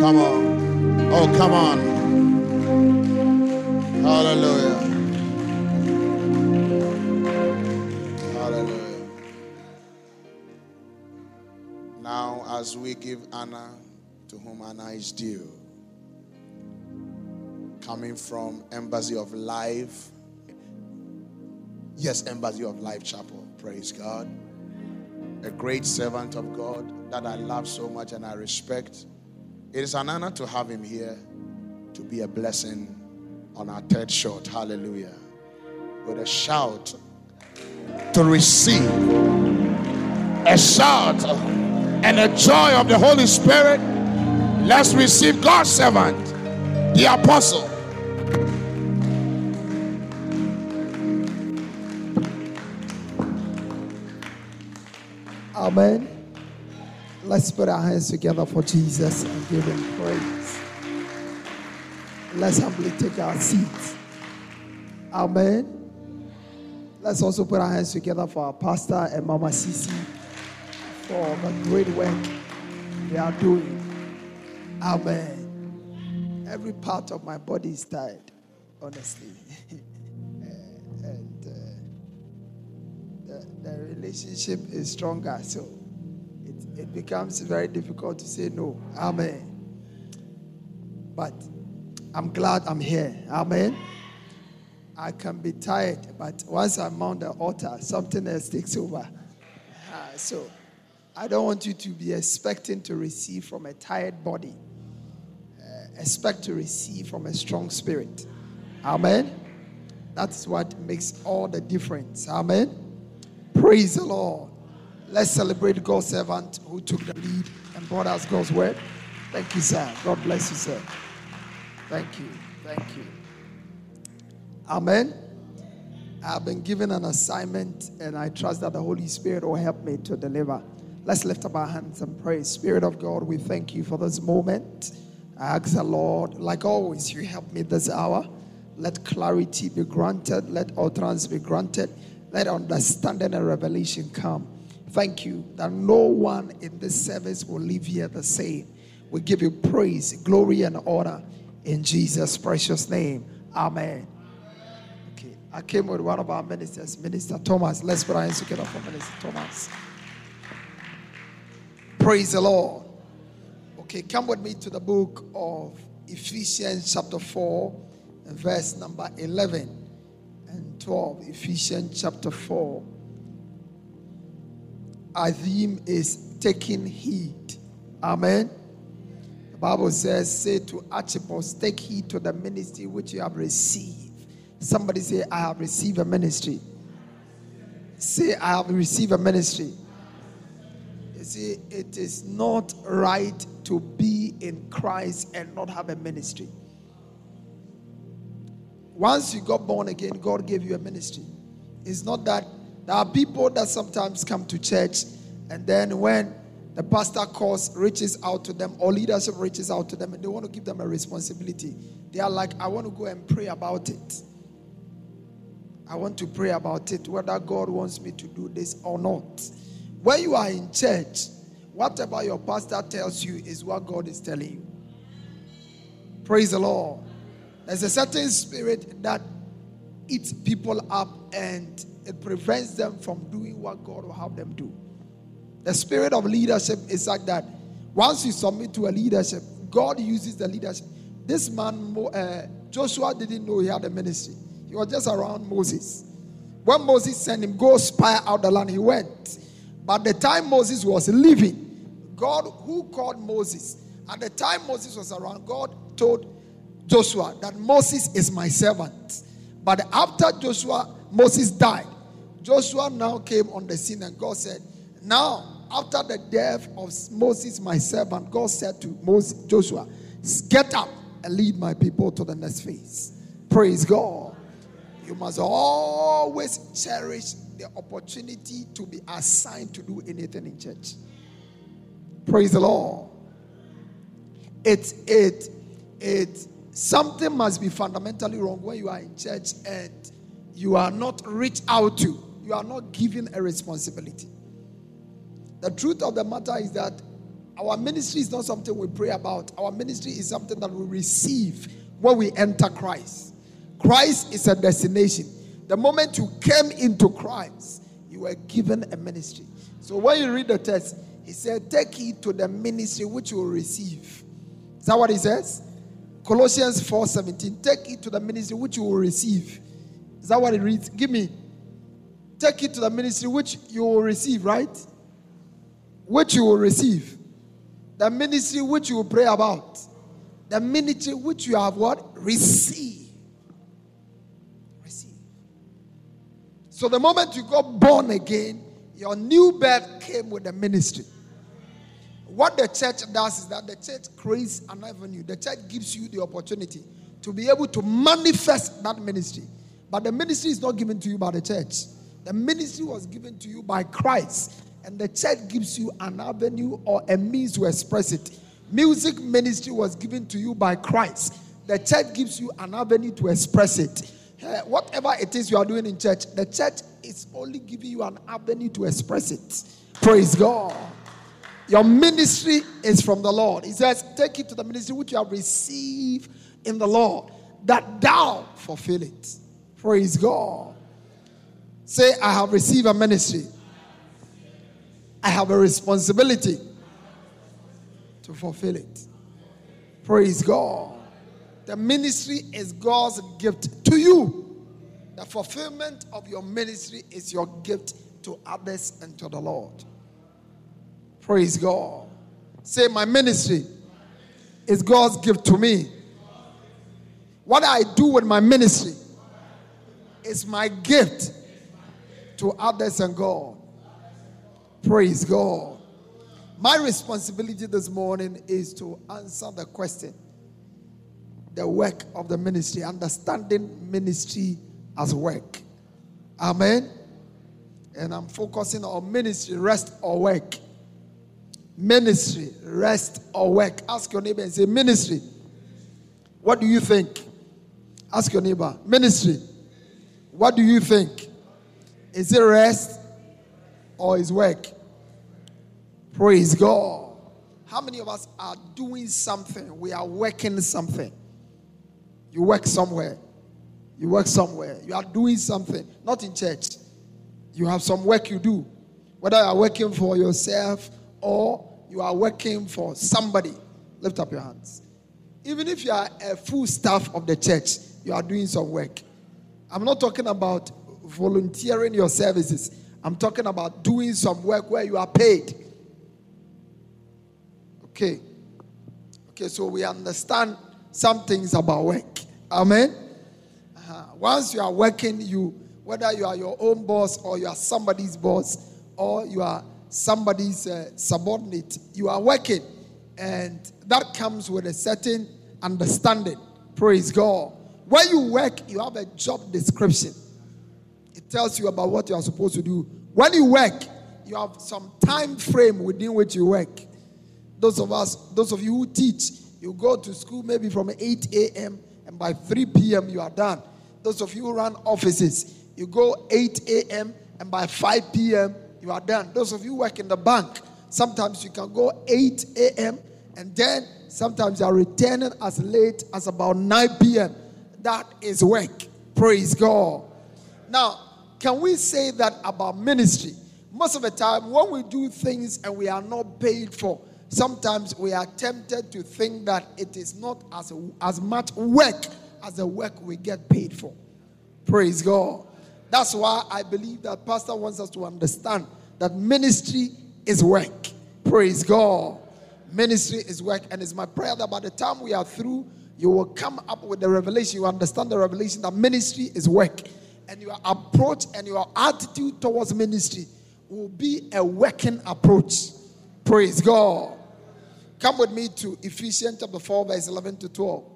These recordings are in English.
come on. Oh, come on. Hallelujah. Hallelujah. Now, as we give honor to whom honor is due, coming from Embassy of Life. Yes, Embassy of Life Chapel. Praise God. A great servant of God that I love so much and I respect. It is an honor to have him here to be a blessing on our third shot. Hallelujah. With a shout to receive. A shout and a joy of the Holy Spirit. Let's receive God's servant, the apostle. Amen. Let's put our hands together for Jesus and give him praise. Let's humbly take our seats. Amen. Let's also put our hands together for our pastor and Mama Sisi for the great work they are doing. Amen. Every part of my body is tired, honestly. The relationship is stronger, so it becomes very difficult to say no. Amen. But I'm glad I'm here. Amen. I can be tired, but once I'm on the altar, something else takes over. So I don't want you to be expecting to receive from a tired body. Expect to receive from a strong spirit. Amen. That's what makes all the difference. Amen. Praise the Lord. Let's celebrate God's servant who took the lead and brought us God's word. Thank you, sir. God bless you, sir. Thank you. Thank you. Amen. I've been given an assignment and I trust that the Holy Spirit will help me to deliver. Let's lift up our hands and pray. Spirit of God, we thank you for this moment. I ask the Lord, like always, you help me this hour. Let clarity be granted. Let utterance be granted. Let understanding and revelation come. Thank you that no one in this service will leave here the same. We give you praise, glory, and honor in Jesus' precious name. Amen. Okay, I came with one of our ministers, Minister Thomas. Let's put our hands together for Minister Thomas. Praise the Lord. Okay, come with me to the book of Ephesians chapter 4, verse number 11. 12, Ephesians chapter 4. Our theme is taking heed. Amen. The Bible says, say to Archippus, take heed to the ministry which you have received. Somebody say, I have received a ministry. Say, I have received a ministry. You see, it is not right to be in Christ and not have a ministry. Once you got born again, God gave you a ministry. It's not that there are people that sometimes come to church and then when the pastor reaches out to them or leadership reaches out to them and they want to give them a responsibility, they are like, I want to go and pray about it. I want to pray about it, whether God wants me to do this or not. When you are in church, whatever your pastor tells you is what God is telling you. Praise the Lord. There's a certain spirit that eats people up and it prevents them from doing what God will have them do. The spirit of leadership is like that. Once you submit to a leadership, God uses the leadership. This man, Joshua, didn't know he had a ministry. He was just around Moses. When Moses sent him, go spy out the land, he went. But the time Moses was leaving, God, who called Moses, at the time Moses was around, God told Joshua that Moses is my servant. But after Moses died, Joshua now came on the scene and God said, now after the death of Moses my servant, God said to Joshua, get up and lead my people to the next phase. Praise God. You must always cherish the opportunity to be assigned to do anything in church. Praise the Lord. Something must be fundamentally wrong when you are in church and you are not reached out to. You are not given a responsibility. The truth of the matter is that Our ministry is not something we pray about. Our ministry is something that we receive when we enter Christ. Christ is a destination. The moment you came into Christ, you were given a ministry. So when you read the text, he said, take heed to the ministry which you will receive. Is that what he says? Colossians 4:17. Take heed to the ministry which you will receive. Is that what it reads? Give me. Take heed to the ministry which you will receive, right? Which you will receive. The ministry which you will pray about. The ministry which you have what? Receive. Receive. So the moment you got born again, your new birth came with the ministry. What the church does is that the church creates an avenue. The church gives you the opportunity to be able to manifest that ministry. But the ministry is not given to you by the church. The ministry was given to you by Christ. And the church gives you an avenue or a means to express it. Music ministry was given to you by Christ. The church gives you an avenue to express it. Whatever it is you are doing in church, the church is only giving you an avenue to express it. Praise God. Your ministry is from the Lord. He says, take it to the ministry which you have received in the Lord, that thou fulfill it. Praise God. Say, I have received a ministry. I have a responsibility to fulfill it. Praise God. The ministry is God's gift to you. The fulfillment of your ministry is your gift to others and to the Lord. Praise God. Say, my ministry is God's gift to me. What I do with my ministry is my gift to others and God. Praise God. My responsibility this morning is to answer the question, the work of the ministry, understanding ministry as work. Amen. And I'm focusing on ministry, rest or work. Ministry, rest or work. Ask your neighbor and say, ministry. What do you think? Ask your neighbor. Ministry. What do you think? Is it rest or is work? Praise God. How many of us are doing something? We are working something. You work somewhere. You work somewhere. You are doing something. Not in church. You have some work you do. Whether you are working for yourself or you are working for somebody. Lift up your hands. Even if you are a full staff of the church, you are doing some work. I'm not talking about volunteering your services. I'm talking about doing some work where you are paid. Okay, so we understand some things about work. Amen? Once you are working, whether you are your own boss or you are somebody's boss or you are somebody's subordinate, you are working. And that comes with a certain understanding. Praise God. When you work, you have a job description. It tells you about what you are supposed to do. When you work, you have some time frame within which you work. Those of you who teach, you go to school maybe from 8 a.m. and by 3 p.m. you are done. Those of you who run offices, you go 8 a.m. and by 5 p.m. you are done. Those of you who work in the bank, sometimes you can go 8 a.m. and then sometimes you are returning as late as about 9 p.m. That is work. Praise God. Now, can we say that about ministry? Most of the time, when we do things and we are not paid for, sometimes we are tempted to think that it is not as much work as the work we get paid for. Praise God. That's why I believe that Pastor wants us to understand that ministry is work. Praise God. Ministry is work, and it's my prayer that by the time we are through, you will come up with the revelation. You understand the revelation that ministry is work, and your approach and your attitude towards ministry will be a working approach. Praise God. Come with me to Ephesians chapter 4, verse 11 to 12.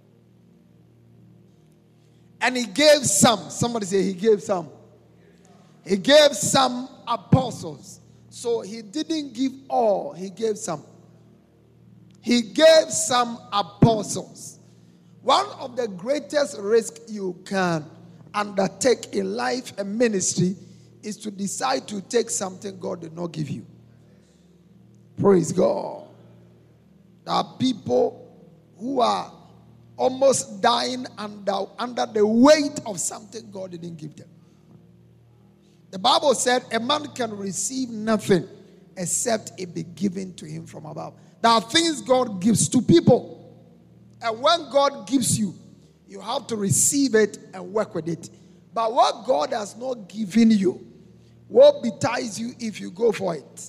And he gave some. Somebody say he gave some. He gave some apostles. So he didn't give all. He gave some. He gave some apostles. One of the greatest risks you can undertake in life and ministry is to decide to take something God did not give you. Praise God. There are people who are almost dying under the weight of something God didn't give them. The Bible said a man can receive nothing except it be given to him from above. There are things God gives to people. And when God gives you, you have to receive it and work with it. But what God has not given you will betides you if you go for it.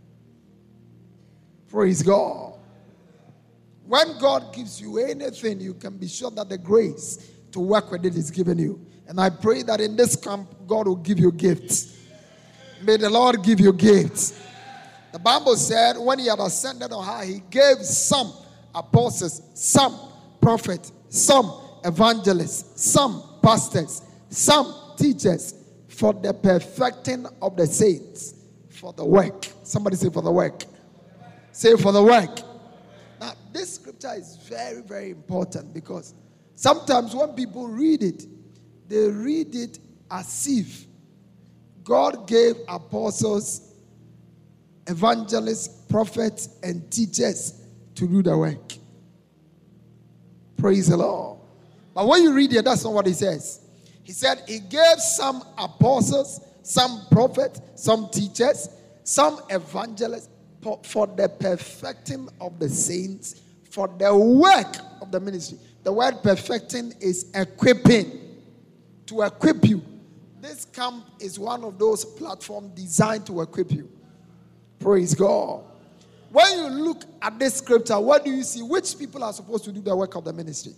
Praise God. When God gives you anything, you can be sure that the grace to work with it is given you. And I pray that in this camp, God will give you gifts. May the Lord give you gifts. The Bible said when he had ascended on high, he gave some apostles, some prophets, some evangelists, some pastors, some teachers for the perfecting of the saints, for the work. Somebody say for the work. Say for the work. Now, this scripture is very, very important because sometimes when people read it, they read it as if God gave apostles, evangelists, prophets, and teachers to do the work. Praise the Lord. But when you read it, that's not what he says. He said he gave some apostles, some prophets, some teachers, some evangelists for the perfecting of the saints, for the work of the ministry. The word perfecting is equipping. To equip you. This camp is one of those platforms designed to equip you. Praise God. When you look at this scripture, what do you see? Which people are supposed to do the work of the ministry?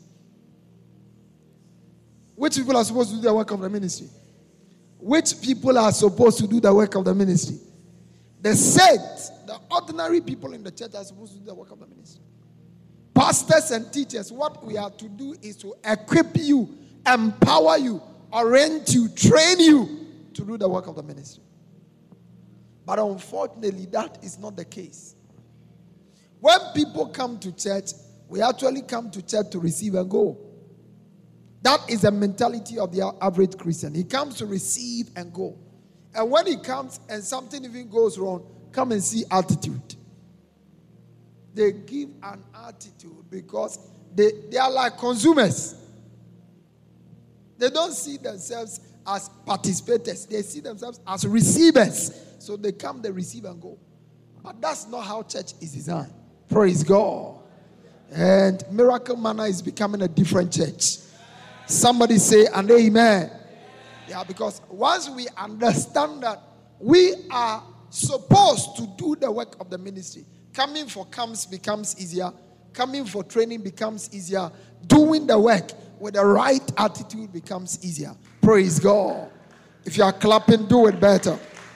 Which people are supposed to do the work of the ministry? Which people are supposed to do the work of the ministry? The saints, the ordinary people in the church are supposed to do the work of the ministry. Pastors and teachers, what we are to do is to equip you, empower you, orient you, train you to do the work of the ministry. But unfortunately, that is not the case. When people come to church, we actually come to church to receive and go. That is the mentality of the average Christian. He comes to receive and go. And when he comes and something even goes wrong, come and see attitude. They give an attitude because they are like consumers. They don't see themselves as participators. They see themselves as receivers. So they come, they receive and go. But that's not how church is designed. Praise God. And Miracle Manna is becoming a different church. Somebody say an amen. Yeah, because once we understand that we are supposed to do the work of the ministry, coming for camps becomes easier. Coming for training becomes easier. Doing the work with the right attitude becomes easier. Praise God. If you are clapping, do it better.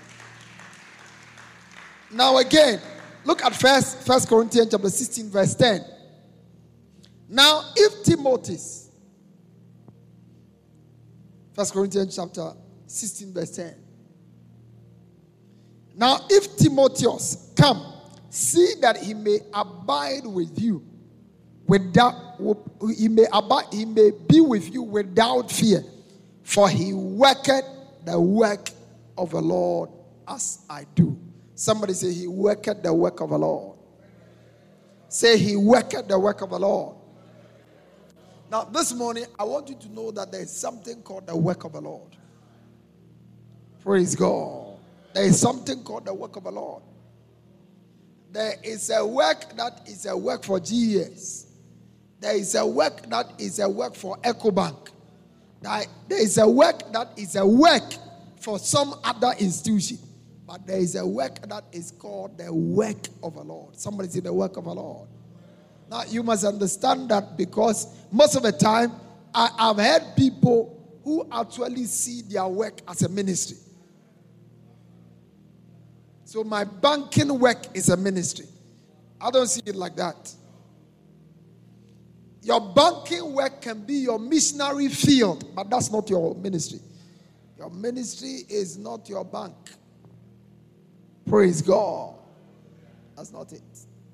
Now again, look at First Corinthians chapter 16, verse 10. Now, if Timotheus, 1 Corinthians chapter 16, verse 10. Now, if Timotheus come, see that he may abide with you he may be with you without fear, for he worketh the work of the Lord as I do. Somebody say, he worketh the work of the Lord. Say, he worketh the work of the Lord. Now, this morning, I want you to know that there is something called the work of the Lord. Praise God. There is something called the work of the Lord. There is a work that is a work for GES. There is a work that is a work for EcoBank. There is a work that is a work for some other institution. But there is a work that is called the work of the Lord. Somebody say the work of the Lord. Now, you must understand that because most of the time, I've heard people who actually see their work as a ministry. So my banking work is a ministry. I don't see it like that. Your banking work can be your missionary field, but that's not your ministry. Your ministry is not your bank. Praise God. That's not it.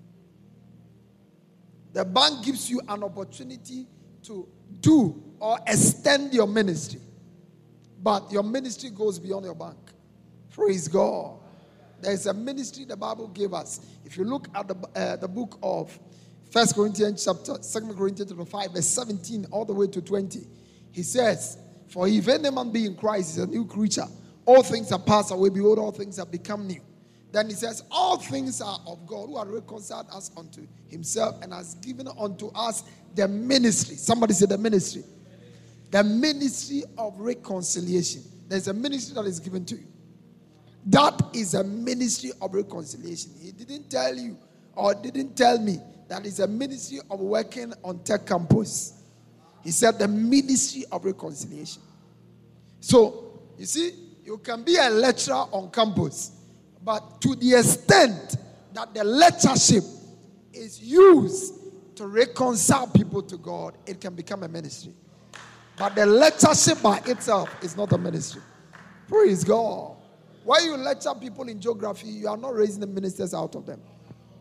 The bank gives you an opportunity to do or extend your ministry. But your ministry goes beyond your bank. Praise God. There is a ministry the Bible gave us. If you look at the book of 2 Corinthians chapter 5, verse 17, all the way to 20. He says, for if any man be in Christ, is a new creature. All things are passed away, behold, all things have become new. Then he says, all things are of God, who has reconciled us unto himself and has given unto us the ministry. Somebody say the ministry. The ministry of reconciliation. There's a ministry that is given to you. That is a ministry of reconciliation. He didn't tell you or didn't tell me that is a ministry of working on Tech Campus. He said the ministry of reconciliation. So, you see, you can be a lecturer on campus, but to the extent that the lectureship is used to reconcile people to God, it can become a ministry. But the lectureship by itself is not a ministry. Praise God. When you lecture people in geography, you are not raising the ministers out of them.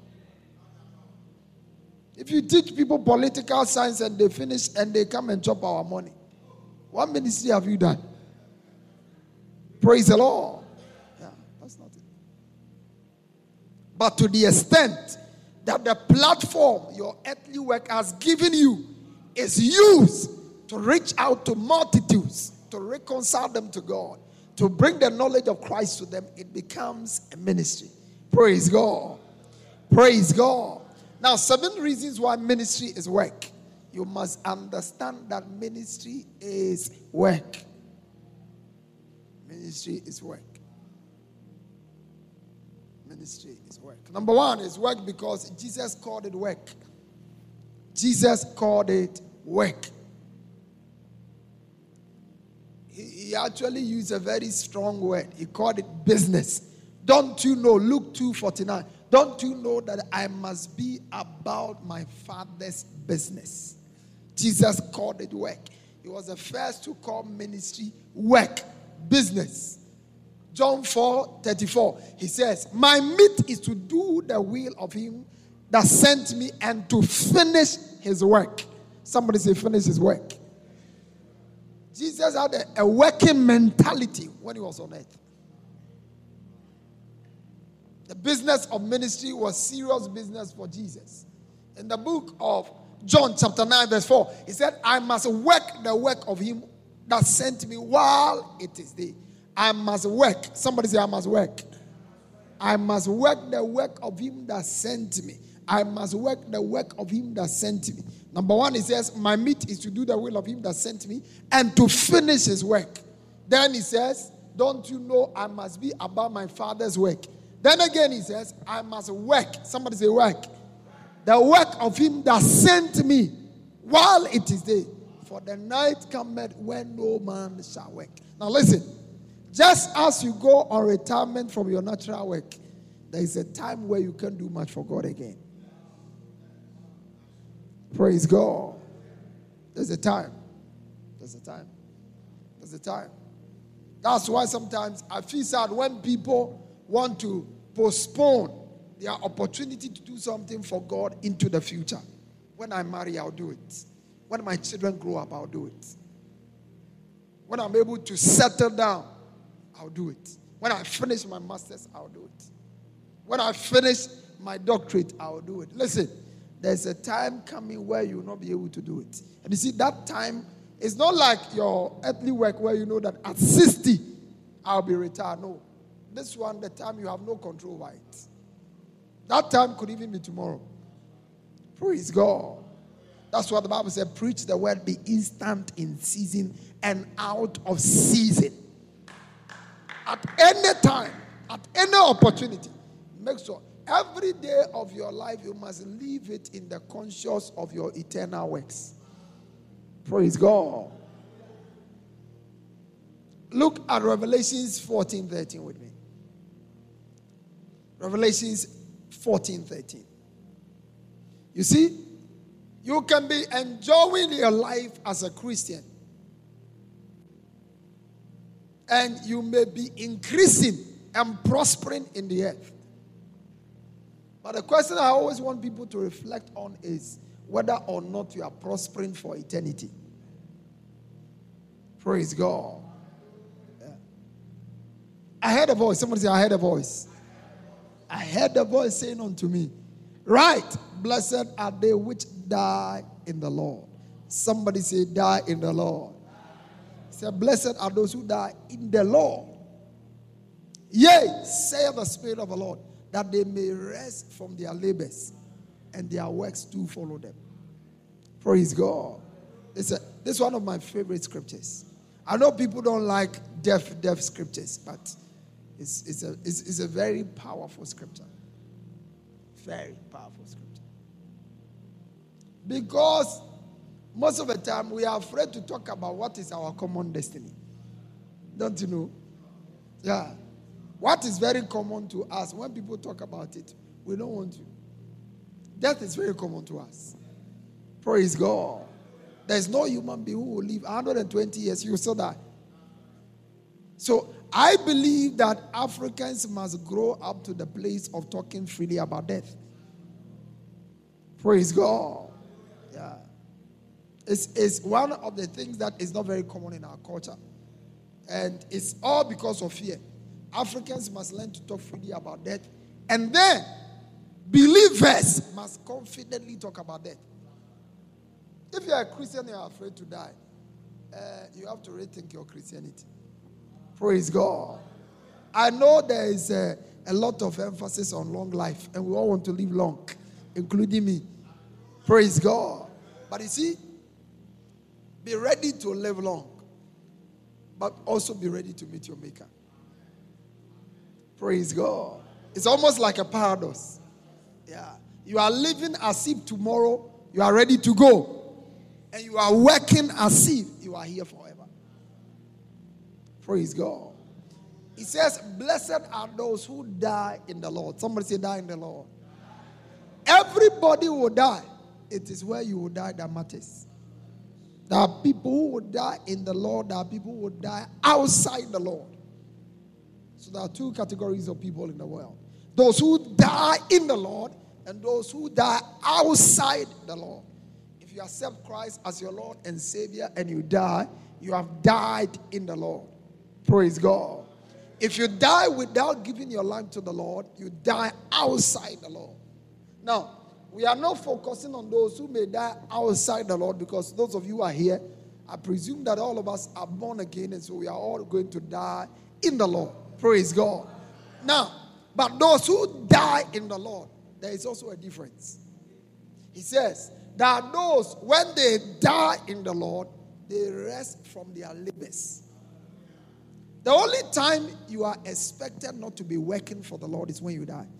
If you teach people political science and they finish and they come and chop our money, what ministry have you done? Praise the Lord. Yeah, that's not it. But to the extent that the platform your earthly work has given you is used to reach out to multitudes, to reconcile them to God, to bring the knowledge of Christ to them, it becomes a ministry. Praise God. Praise God. Now, 7 reasons why ministry is work. You must understand that ministry is work. Ministry is work. Ministry is work. Number 1 is work because Jesus called it work. Jesus called it work. He actually used a very strong word. He called it business. Don't you know, Luke 2:49, don't you know that I must be about my Father's business? Jesus called it work. He was the first to call ministry work, business. John 4:34, he says, my meat is to do the will of him that sent me and to finish his work. Somebody say finish his work. Jesus had a working mentality when he was on earth. The business of ministry was serious business for Jesus. In the book of John chapter 9 verse 4, he said, I must work the work of him that sent me while it is day. I must work. Somebody say, I must work. I must work the work of him that sent me. I must work the work of him that sent me. Number 1, he says, my meat is to do the will of him that sent me and to finish his work. Then he says, don't you know I must be about my Father's work? Then again he says, I must work. Somebody say work. The work of him that sent me while it is day. For the night cometh when no man shall work. Now listen. Just as you go on retirement from your natural work, there is a time where you can't do much for God again. Praise God. There's a time. There's a time. There's a time. That's why sometimes I feel sad when people want to postpone their opportunity to do something for God into the future. When I marry, I'll do it. When my children grow up, I'll do it. When I'm able to settle down, I'll do it. When I finish my master's, I'll do it. When I finish my doctorate, I'll do it. Listen, there's a time coming where you will not be able to do it. And you see, that time is not like your earthly work where you know that at 60, I'll be retired. No. This one, the time you have no control over it. That time could even be tomorrow. Praise God. That's what the Bible said. Preach the word, be instant in season and out of season. At any time, at any opportunity, make sure every day of your life you must live it in the conscience of your eternal works. Praise God. Look at Revelations 14:13 with me. Revelations 14:13. You see, you can be enjoying your life as a Christian, and you may be increasing and prospering in the earth. But the question I always want people to reflect on is whether or not you are prospering for eternity. Praise God. Yeah. I heard a voice. Somebody say, I heard a voice. I heard a voice saying unto me, Right. Blessed are they which die in the Lord. Somebody say, die in the Lord. He said, blessed are those who die in the Lord. Yea, saith the Spirit of the Lord, that they may rest from their labors, and their works do follow them. Praise God. This is one of my favorite scriptures. I know people don't like deaf scriptures, but it's a very powerful scripture. Very powerful scripture. Because most of the time we are afraid to talk about what is our common destiny. Don't you know? Yeah. What is very common to us, when people talk about it, we don't want to. Death is very common to us. Praise God. There's no human being who will live 120 years, you will still die. So I believe that Africans must grow up to the place of talking freely about death. Praise God. Yeah. It's one of the things that is not very common in our culture. And it's all because of fear. Africans must learn to talk freely about death. And then, believers must confidently talk about death. If you are a Christian and you are afraid to die, you have to rethink your Christianity. Praise God. I know there is a lot of emphasis on long life, and we all want to live long, including me. Praise God. But you see, be ready to live long, but also be ready to meet your Maker. Praise God. It's almost like a paradox. Yeah. You are living as if tomorrow you are ready to go. And you are working as if you are here forever. Praise God. He says, blessed are those who die in the Lord. Somebody say, die in the Lord. Everybody will die. It is where you will die that matters. There are people who will die in the Lord. There are people who will die outside the Lord. So there are two categories of people in the world. Those who die in the Lord and those who die outside the Lord. If you accept Christ as your Lord and Savior and you die, you have died in the Lord. Praise God. If you die without giving your life to the Lord, you die outside the Lord. Now, we are not focusing on those who may die outside the Lord, because those of you who are here, I presume that all of us are born again, and so we are all going to die in the Lord. Praise God. Now, but those who die in the Lord, there is also a difference. He says, there are those, when they die in the Lord, they rest from their labors. The only time you are expected not to be working for the Lord is when you die.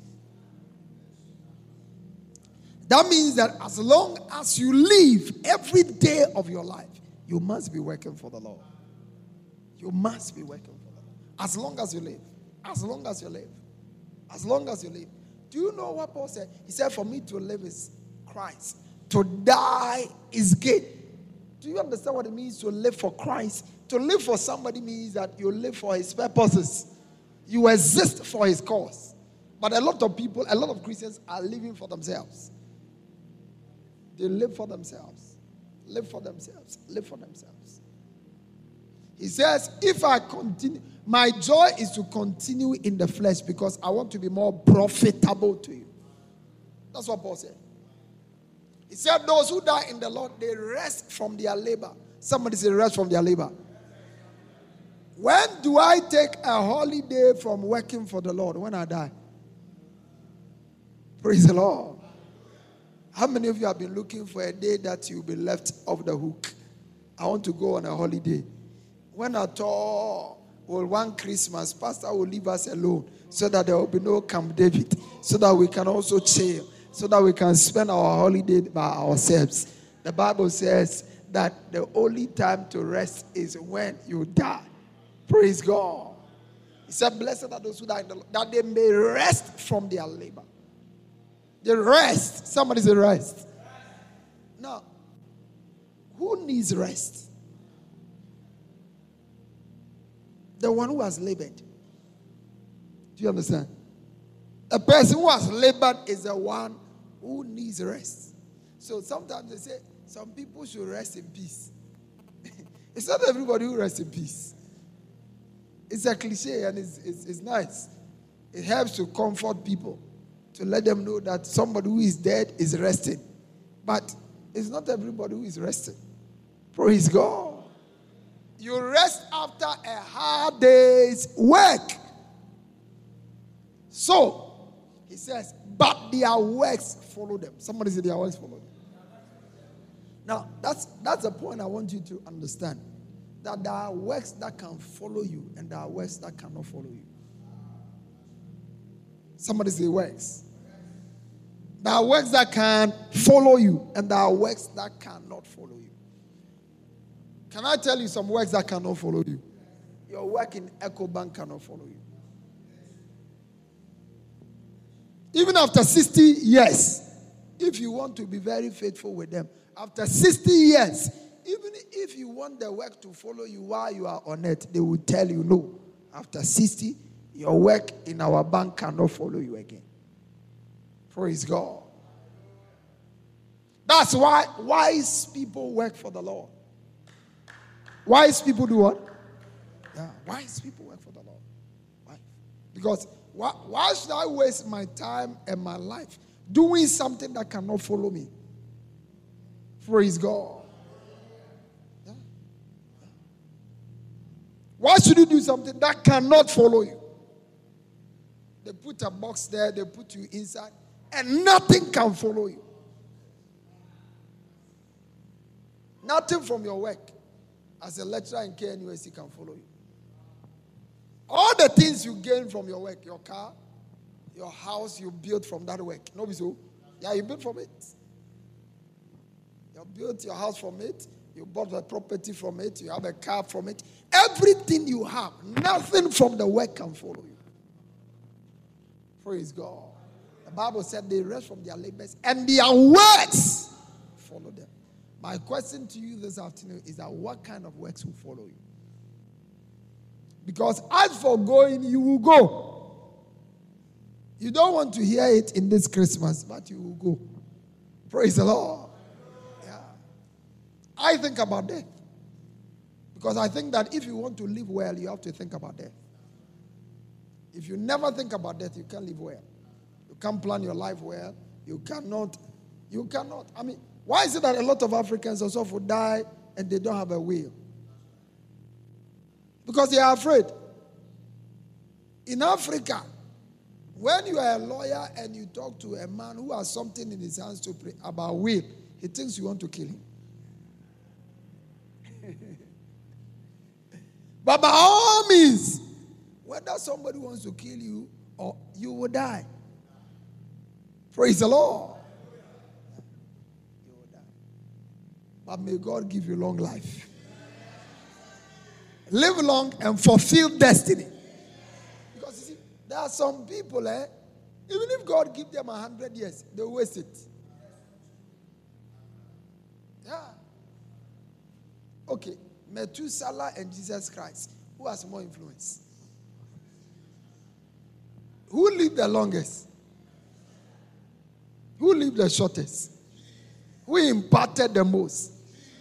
That means that as long as you live every day of your life, you must be working for the Lord. You must be working for the Lord. As long as you live. As long as you live. As long as you live. Do you know what Paul said? He said, for me to live is Christ. To die is gain. Do you understand what it means to live for Christ? To live for somebody means that you live for his purposes. You exist for his cause. But a lot of people, a lot of Christians are living for themselves. They live for themselves. Live for themselves. Live for themselves. He says, if I continue, my joy is to continue in the flesh because I want to be more profitable to you. That's what Paul said. He said, those who die in the Lord, they rest from their labor. Somebody say, rest from their labor. When do I take a holiday from working for the Lord? When I die. Praise the Lord. How many of you have been looking for a day that you'll be left off the hook? I want to go on a holiday. When at all, well, one Christmas, Pastor will leave us alone so that there will be no Camp David, so that we can also chill, so that we can spend our holiday by ourselves. The Bible says that the only time to rest is when you die. Praise God. He said, blessed are those who die in the Lord, that they may rest from their labor. The rest. Somebody say rest. Now, who needs rest? The one who has labored. Do you understand? A person who has labored is the one who needs rest. So sometimes they say some people should rest in peace. It's not everybody who rests in peace. It's a cliche and it's nice. It helps to comfort people. to let them know that somebody who is dead is resting. But it's not everybody who is resting. Praise God. You rest after a hard day's work. So, he says, but their works follow them. Somebody say their works follow them. Now, that's the point I want you to understand. That there are works that can follow you and there are works that cannot follow you. Somebody say works. There are works that can follow you and there are works that cannot follow you. Can I tell you some works that cannot follow you? Your work in EcoBank cannot follow you. Even after 60 years, if you want to be very faithful with them, after 60 years, even if you want the work to follow you while you are on it, they will tell you no. After 60, your work in our bank cannot follow you again. Praise God. That's why wise people work for the Lord. Wise people do what? Yeah, wise people work for the Lord. Why? Because why should I waste my time and my life doing something that cannot follow me? Praise God. Yeah. Yeah. Why should you do something that cannot follow you? They put a box there, they put you inside, and nothing can follow you. Nothing from your work as a lecturer in KNUST can follow you. All the things you gain from your work, your car, your house, you built from that work. No, so yeah, you built from it. You built your house from it. You bought a property from it. You have a car from it. Everything you have, nothing from the work can follow you. Praise God. The Bible said they rest from their labors and their works follow them. My question to you this afternoon is that what kind of works will follow you? Because as for going, you will go. You don't want to hear it in this Christmas, but you will go. Praise the Lord. Yeah. I think about death. Because I think that if you want to live well, you have to think about death. If you never think about death, you can't live well. You can't plan your life well. You cannot. I mean, why is it that a lot of Africans also will die and they don't have a will? Because they are afraid. In Africa, when you are a lawyer and you talk to a man who has something in his hands to pray about will, he thinks you want to kill him. But by all means, whether somebody wants to kill you or you will die. Praise the Lord. You will die. But may God give you long life. Live long and fulfill destiny. Because you see, there are some people, even if God gives them 100 years, they waste it. Yeah. Okay, Methuselah and Jesus Christ, who has more influence? Who lived the longest? Who lived the shortest? Who imparted the most?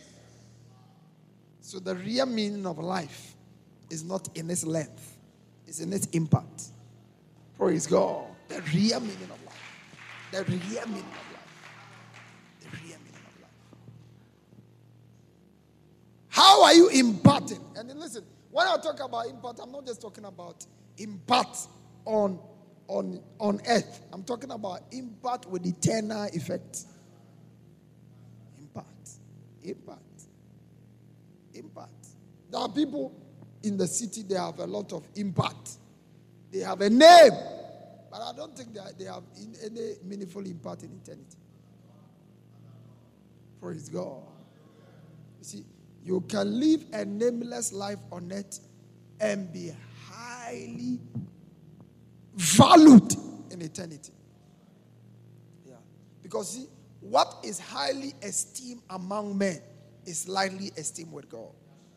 So the real meaning of life is not in its length. It's in its impact. Praise God. The real meaning of life. The real meaning of life. The real meaning of life. How are you imparting? And then listen, when I talk about impact, I'm not just talking about impact on earth. I'm talking about impact with eternal effect. Impact. There are people in the city, they have a lot of impact. They have a name, but I don't think they have any meaningful impact in eternity. Praise God. You see, you can live a nameless life on earth and be highly valued in eternity. Yeah. Because see, what is highly esteemed among men is lightly esteemed with God.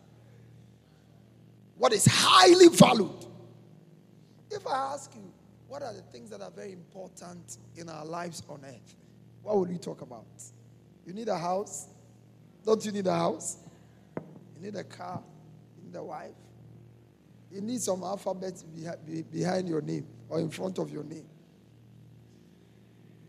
What is highly valued? If I ask you, what are the things that are very important in our lives on earth? What will you talk about? You need a house? Don't you need a house? You need a car? You need a wife? You need some alphabets behind your name or in front of your name.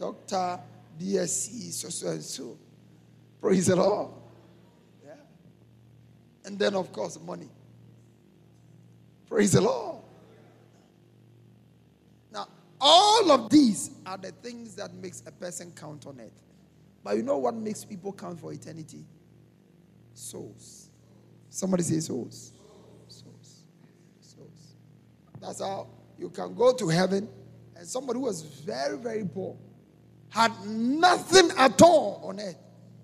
Dr. BSc, so and so. Praise the Lord. Yeah. And then, of course, money. Praise the Lord. Now, all of these are the things that makes a person count on earth. But you know what makes people count for eternity? Souls. Somebody say souls. Souls. Souls. That's how you can go to heaven, and somebody who was very, very poor had nothing at all on earth,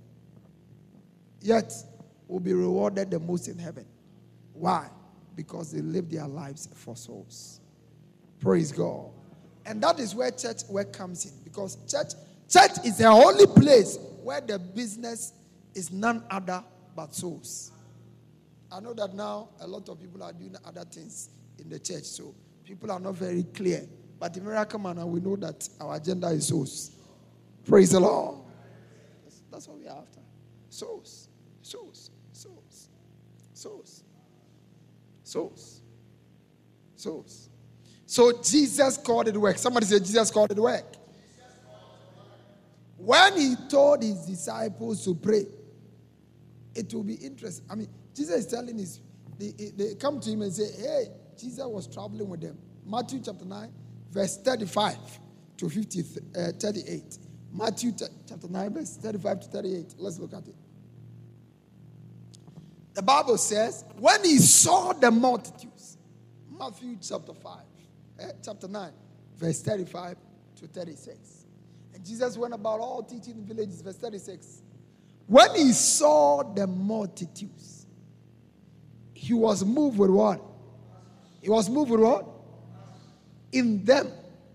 yet will be rewarded the most in heaven. Why? Because they live their lives for souls. Praise God. And that is where church work comes in. Because church is the only place where the business is none other but souls. I know that now a lot of people are doing other things in the church, so people are not very clear. But in Miracle Manor, we know that our agenda is souls. Praise the Lord. That's what we are after. Souls. Souls. Souls. Souls. Souls. Souls. So Jesus called it work. Somebody say Jesus called it work. When he told his disciples to pray, it will be interesting. I mean, Jesus is telling they come to him and say, hey, Jesus was traveling with them. Matthew chapter 9, verse 35 to 38. Matthew chapter 9, verse 35 to 38. Let's look at it. The Bible says, when he saw the multitudes, Matthew chapter 9, verse 35 to 36. And Jesus went about all teaching in villages, verse 36. When he saw the multitudes, he was moved with what? He was moved with what? In them.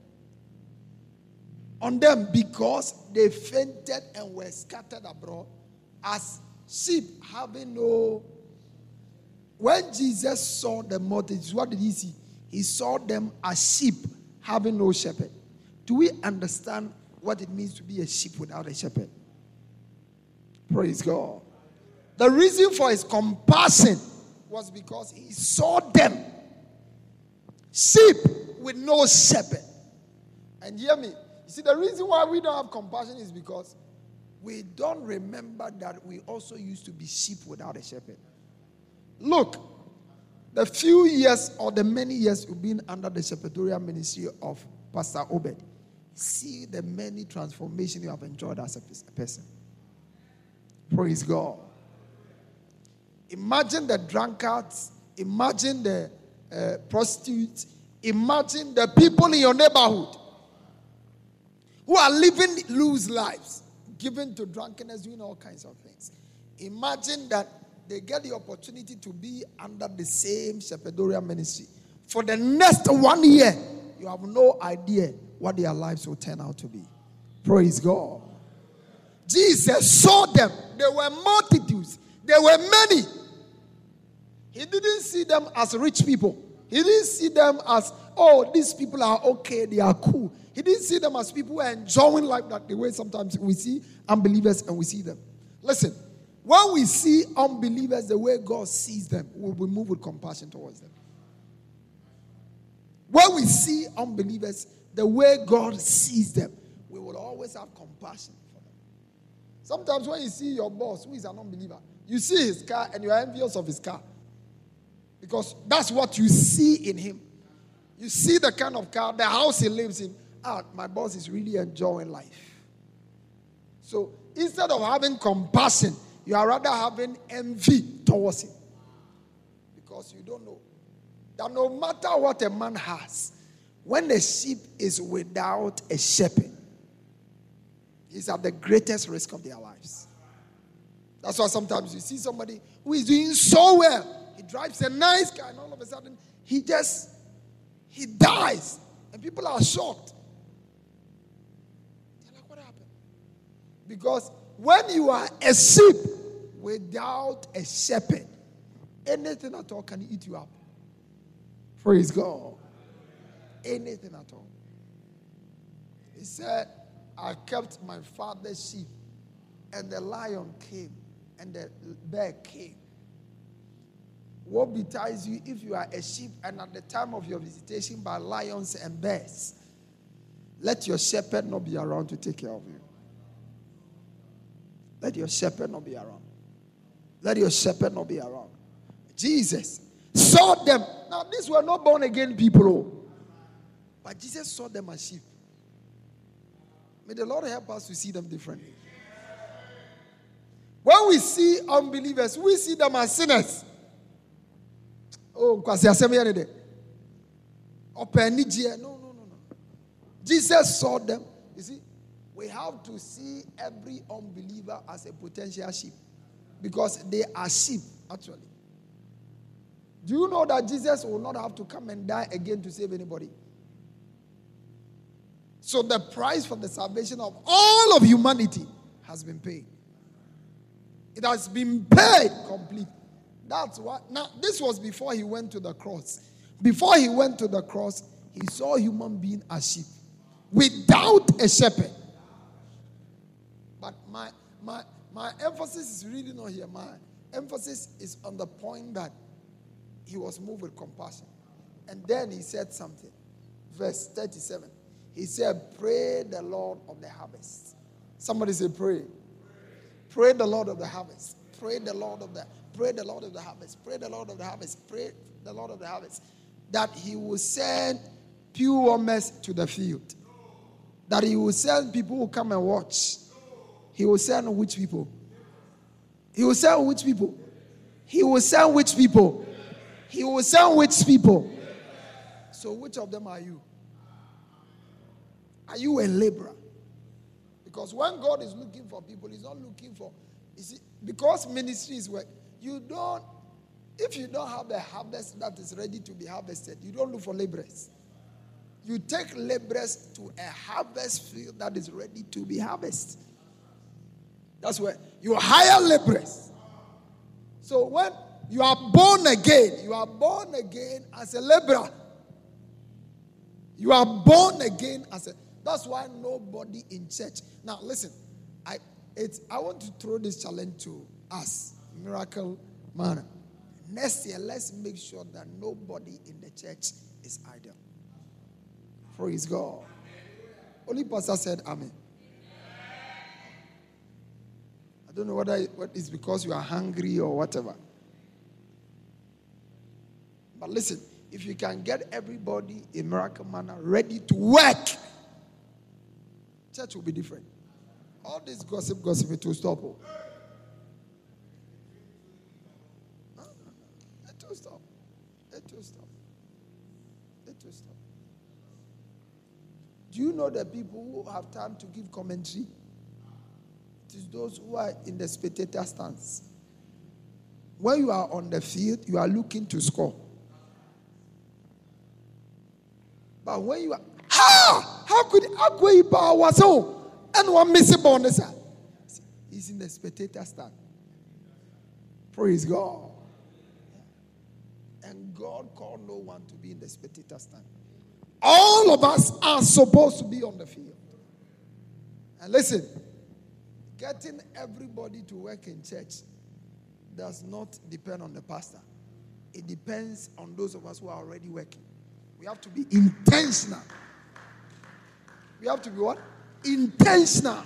On them, because they fainted and were scattered abroad as sheep having no. When Jesus saw the multitudes, what did he see? He saw them as sheep having no shepherd. Do we understand what it means to be a sheep without a shepherd? Praise God. The reason for his compassion was because he saw them, sheep with no shepherd. And hear me. You see, the reason why we don't have compassion is because we don't remember that we also used to be sheep without a shepherd. Look, the few years or the many years you've been under the shepherdorial ministry of Pastor Obed, see the many transformations you have enjoyed as a person. Praise God. Imagine the drunkards, imagine the prostitutes, imagine the people in your neighborhood who are living loose lives, given to drunkenness, doing all kinds of things. Imagine that they get the opportunity to be under the same shepherdorial ministry. For the next 1 year, you have no idea what their lives will turn out to be. Praise God. Jesus saw them. There were multitudes. There were many. He didn't see them as rich people. He didn't see them as, oh, these people are okay, they are cool. He didn't see them as people who are enjoying life like the way sometimes we see unbelievers and we see them. Listen, when we see unbelievers the way God sees them, we'll be moved with compassion towards them. When we see unbelievers the way God sees them, we will always have compassion for them. Sometimes when you see your boss, who is an unbeliever, you see his car and you are envious of his car. Because that's what you see in him. You see the kind of car, the house he lives in. My boss is really enjoying life. So instead of having compassion, you are rather having envy towards him. Because you don't know that no matter what a man has, when a sheep is without a shepherd, he's at the greatest risk of their lives. That's why sometimes you see somebody who is doing so well. He drives a nice car and all of a sudden he dies. And people are shocked. They're like, what happened? Because when you are a sheep without a shepherd, anything at all can eat you up. Praise God. Anything at all. He said, I kept my father's sheep, and the lion came, and the bear came. What betides you if you are a sheep and at the time of your visitation by lions and bears? let your shepherd not be around to take care of you. Let your shepherd not be around. Let your shepherd not be around. Jesus saw them. Now, these were not born again people. But Jesus saw them as sheep. May the Lord help us to see them differently. When we see unbelievers, we see them as sinners. Oh, because I say no. Jesus saw them. You see, we have to see every unbeliever as a potential sheep. Because they are sheep, actually. Do you know that Jesus will not have to come and die again to save anybody? So the price for the salvation of all of humanity has been paid. It has been paid complete. That's what. Now, this was before he went to the cross. Before he went to the cross, he saw human being as sheep without a shepherd. But my emphasis is really not here. My emphasis is on the point that he was moved with compassion. And then he said something. Verse 37. He said, pray the Lord of the harvest. Somebody say, pray. Pray the Lord of the harvest. Pray the Lord of the harvest. Pray the Lord of the harvest. Pray the Lord of the harvest. Pray the Lord of the harvest. That he will send few wormers to the field. That he will send people who come and watch. He will send which people? He will send which people? He will send which people? He will send which people? So which of them are you? Are you a laborer? Because when God is looking for people, he's not looking for, you see, because ministry is work, if you don't have a harvest that is ready to be harvested, you don't look for laborers. You take laborers to a harvest field that is ready to be harvested. That's where you hire laborers. So when you are born again as a laborer. You are born again as a. That's why nobody in church. Now listen, I want to throw this challenge to us, Miracle Manor. Next year, let's make sure that nobody in the church is idle. Praise God. Only pastor said amen. I don't know whether it's because you are hungry or whatever. But listen, if you can get everybody in Miracle Manor ready to work, church will be different. All this gossip, it will stop. It will stop. Do you know the people who have time to give commentary? It is those who are in the spectator stance. When you are on the field, you are looking to score. But when you are, how could he power so? And one missing bonus. He's in the spectator stand. Praise God. And God called no one to be in the spectator stand. All of us are supposed to be on the field. And listen, getting everybody to work in church does not depend on the pastor. It depends on those of us who are already working. We have to be intentional. We have to be what? Intentional.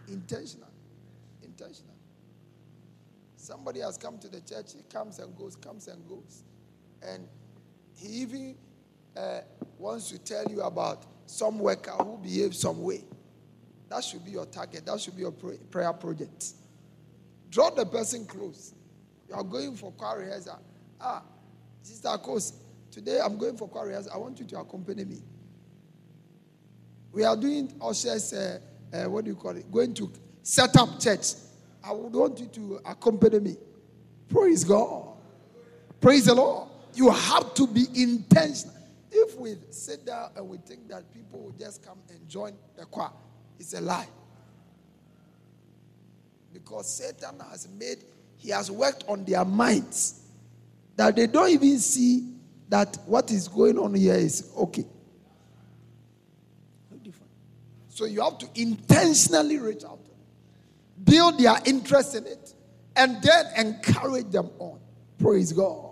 Somebody has come to the church. He comes and goes. And he even wants to tell you about some worker who behaves some way. That should be your target. That should be your prayer project. Draw the person close. You are going for choir rehearsal. Sister Akos, today I'm going for choir rehearsal. I want you to accompany me. We are doing ushers, going to set up church. I would want you to accompany me. Praise God. Praise the Lord. You have to be intentional. If we sit down and we think that people will just come and join the choir, it's a lie. Because Satan he has worked on their minds that they don't even see that what is going on here is okay. No different. So you have to intentionally reach out to them, build their interest in it, and then encourage them on. Praise God.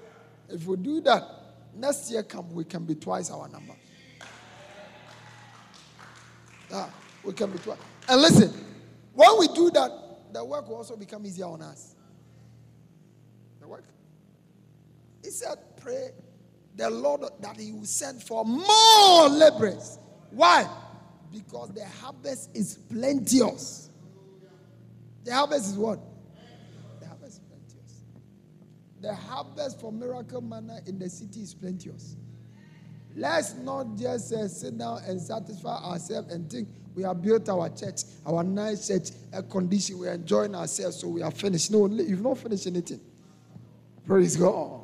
If we do that, next year we can be twice our number. We can be 12. And listen, when we do that, the work will also become easier on us. The work. He said, pray the Lord that he will send for more laborers. Why? Because the harvest is plenteous. The harvest is what? The harvest is plenteous. The harvest for Miracle Manna in the city is plenteous. Let's not just sit down and satisfy ourselves and think we have built our church, our nice church, a condition, we are enjoying ourselves, so we are finished. No, you've not finished anything. Praise God.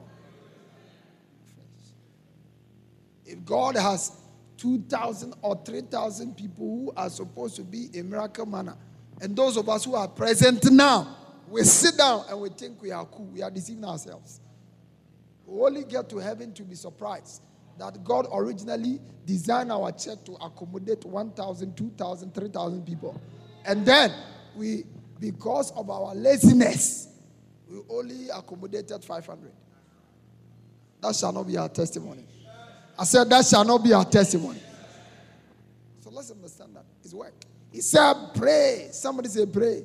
If God has 2,000 or 3,000 people who are supposed to be in Miracle Manna, and those of us who are present now, we sit down and we think we are cool. We are deceiving ourselves. We only get to heaven to be surprised that God originally designed our church to accommodate 1,000, 2,000, 3,000 people. And then we, because of our laziness, we only accommodated 500. That shall not be our testimony. I said that shall not be our testimony. So let's understand that. It's work. He said pray. Somebody say pray.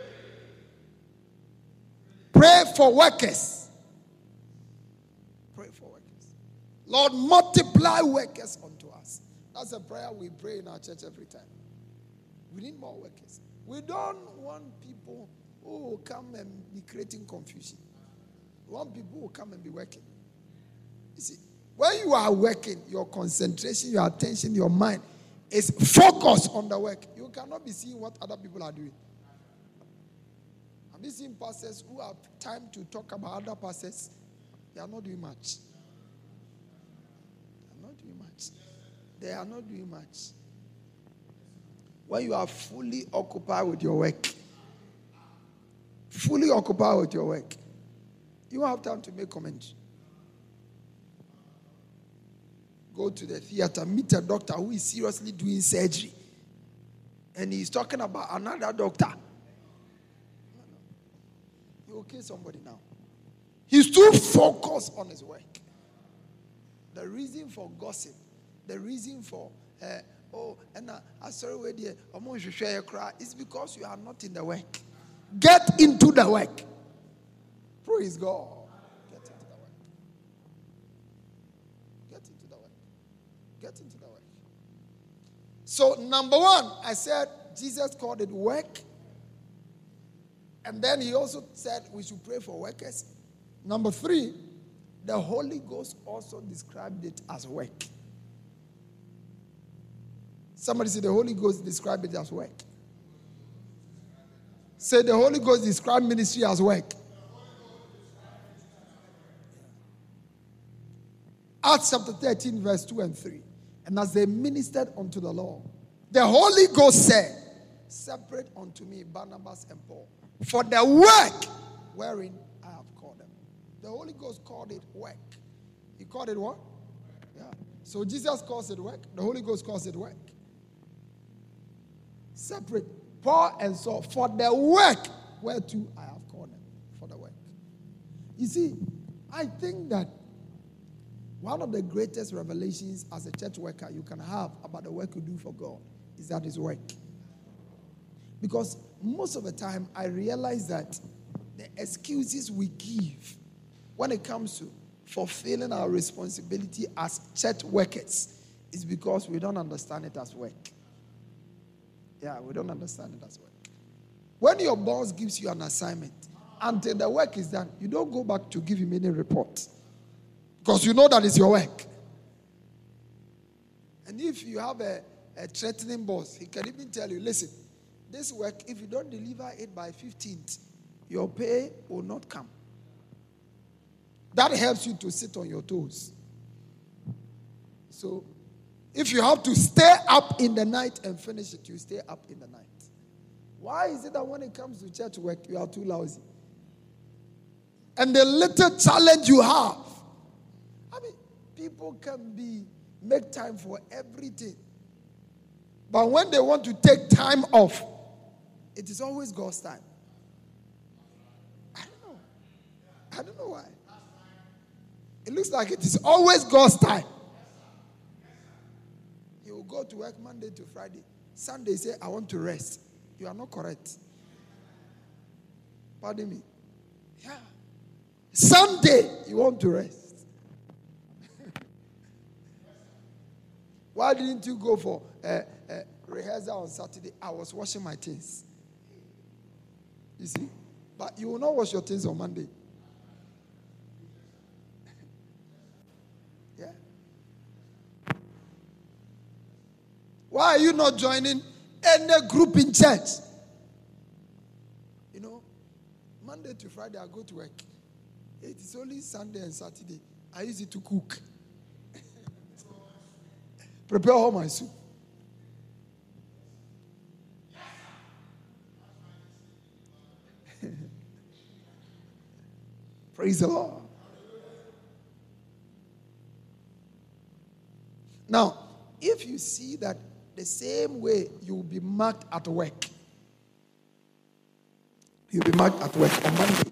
Pray for workers. Pray for workers. Lord, multiply workers unto us. That's a prayer we pray in our church every time. We need more workers. We don't want people who will come and be creating confusion. We want people who will come and be working. You see, when you are working, your concentration, your attention, your mind is focused on the work. You cannot be seeing what other people are doing. Have you seen pastors who have time to talk about other pastors? They are not doing much. They are not doing much. When you are fully occupied with your work, you won't have time to make comments. Go to the theater, meet a doctor who is seriously doing surgery, and he's talking about another doctor. You will kill somebody now. He's too focused on his work. The reason for gossip, the reason for is because you are not in the work. Get into the work. Praise God. Get into the work. Get into the work. Get into the work. So, number one, I said Jesus called it work. And then he also said we should pray for workers. Number three, the Holy Ghost also described it as work. Somebody say the Holy Ghost described it as work. Say the Holy Ghost described ministry as work. Acts chapter 13, verse 2 and 3. And as they ministered unto the Lord, the Holy Ghost said, separate unto me Barnabas and Paul for the work wherein I have called them. The Holy Ghost called it work. He called it what? Yeah. So Jesus calls it work. The Holy Ghost calls it work. Separate Paul and Saul for the work whereto I have called them. For the work. You see, I think that one of the greatest revelations as a church worker you can have about the work you do for God is that it's work. Because most of the time I realize that the excuses we give when it comes to fulfilling our responsibility as church workers is because we don't understand it as work. Yeah, we don't understand it as work. When your boss gives you an assignment, until the work is done, you don't go back to give him any report. Because you know that it's your work. And if you have a threatening boss, he can even tell you, listen, this work, if you don't deliver it by 15th, your pay will not come. That helps you to sit on your toes. So, if you have to stay up in the night and finish it, you stay up in the night. Why is it that when it comes to church work, you are too lousy? And the little challenge you have, I mean, people can make time for everything. But when they want to take time off, it is always God's time. I don't know why. It looks like it is always God's time. He will go to work Monday to Friday. Sunday say, I want to rest. You are not correct. Pardon me. Yeah. Sunday, you want to rest. Why didn't you go for rehearsal on Saturday? I was washing my things. You see? But you will not wash your things on Monday. Yeah. Why are you not joining any group in church? You know, Monday to Friday I go to work. It is only Sunday and Saturday I use it to cook. Prepare all my soup. Praise the Lord. Now, if you see that the same way you will be marked at work, you'll be marked at work on Monday,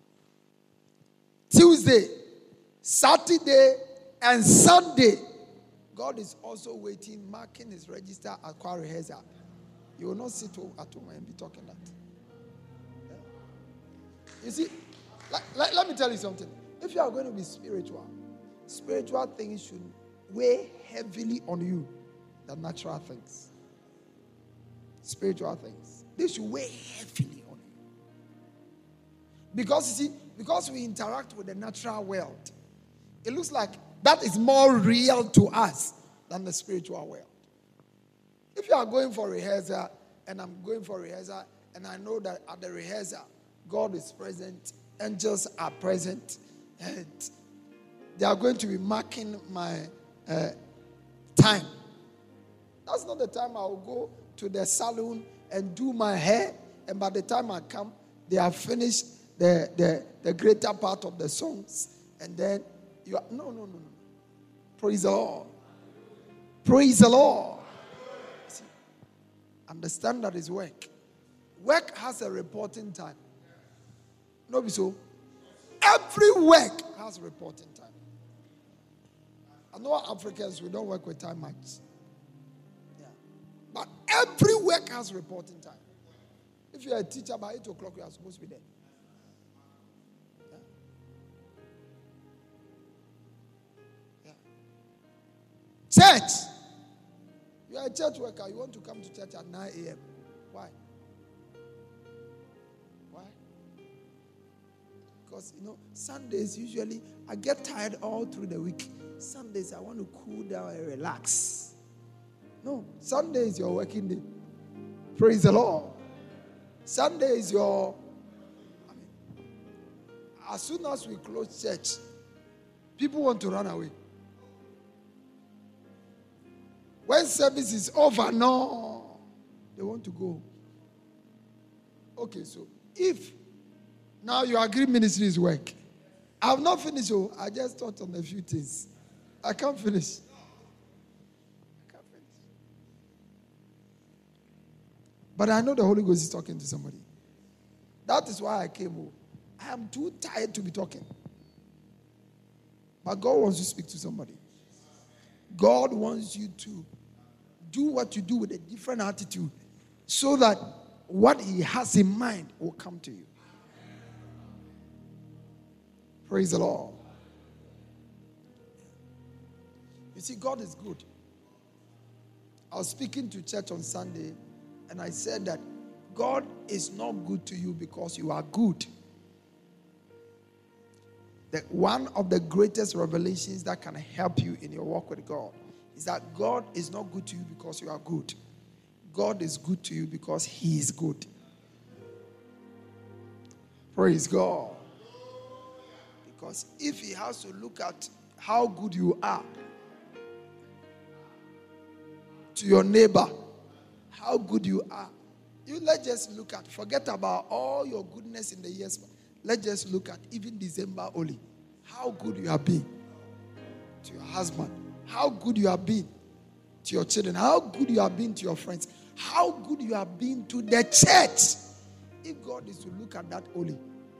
Tuesday, Saturday, and Sunday. God is also waiting, marking his register at choir rehearsal. You will not sit at home and be talking that. Yeah. You see, let me tell you something. If you are going to be spiritual things should weigh heavily on you than natural things. Spiritual things, they should weigh heavily on you. Because you see, because we interact with the natural world, it looks like that is more real to us than the spiritual world. If you are going for rehearsal, and I'm going for rehearsal, and I know that at the rehearsal, God is present, angels are present, and they are going to be marking my time. That's not the time I will go to the salon and do my hair, and by the time I come, they have finished the greater part of the songs, and then you are, no. Praise the Lord. Praise the Lord. See, understand that is work. Work has a reporting time. No, so every work has reporting time. I know Africans, we don't work with time much. Yeah. But every work has reporting time. If you're a teacher, by 8 o'clock, you are supposed to be there. Church. You are a church worker. You want to come to church at 9 a.m. Why? Why? Because, Sundays usually, I get tired all through the week. Sundays, I want to cool down and relax. No, Sunday is your working day. Praise the Lord. Sunday is your... as soon as we close church, people want to run away. When service is over, no, they want to go. Okay, so if now you agree ministry is work, I have not finished. I just thought on a few things. I can't finish. But I know the Holy Ghost is talking to somebody. That is why I came. I am too tired to be talking. But God wants to speak to somebody. God wants you to do what you do with a different attitude so that what he has in mind will come to you. Praise the Lord. You see, God is good. I was speaking to church on Sunday and I said that God is not good to you because you are good. That one of the greatest revelations that can help you in your walk with God is that God is not good to you because you are good. God is good to you because he is good. Praise God. Because if he has to look at how good you are to your neighbor, how good you are, let's just look at, forget about all your goodness in the years. Let's just look at even December only. How good you have been to your husband. How good you have been to your children. How good you have been to your friends. How good you have been to the church. If God is to look at that only,